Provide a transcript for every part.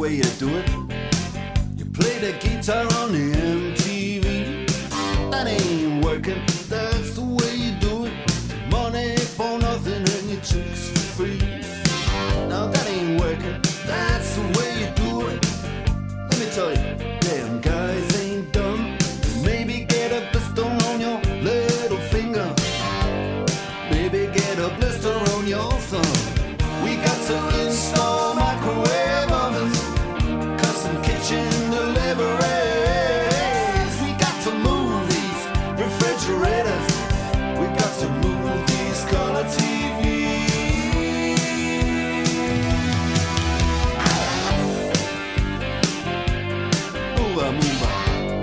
way you do it. You play the guitar on the MTV. That ain't working, that's the way you do it. Money for nothing and your chicks for free. Now that ain't working, that's the way you do it. Let me tell you, damn guys ain't dumb. Maybe get a blister on your little finger. Maybe get a blister on your thumb. We got to install microwave ovens, custom kitchen deliveries. We got to move these refrigerators. We got to move these color TVs. Move on, move on.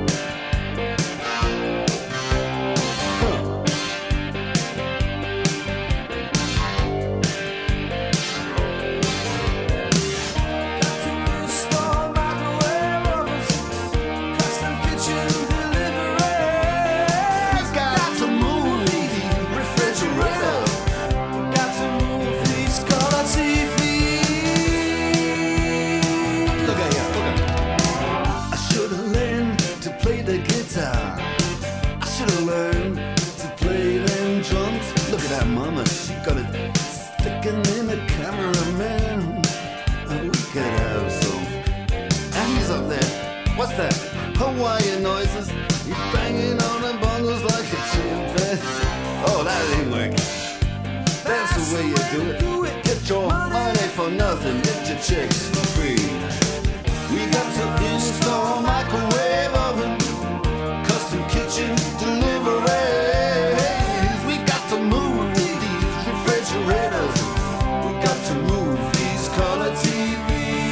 Mama, she got it sticking in the cameraman. Oh, we could have some. And he's up there. What's that? Hawaiian noises. He's banging on the bongos like a chimpanzee. Oh, that ain't working. That's the way you do it. Get your money for nothing. Get your chicks for free. We got to install microwave oven, custom kitchen delivery. We got to move refrigerators. We got to move these color TVs.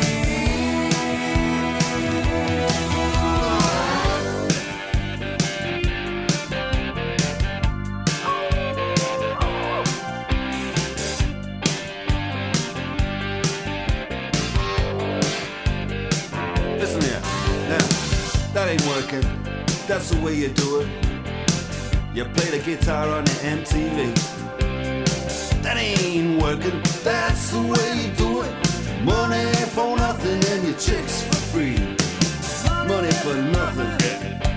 Listen here, now, that ain't working. That's the way you do it. You play the guitar on the MTV. That ain't working, that's the way you do it. Money for nothing and your chicks for free. Money for nothing.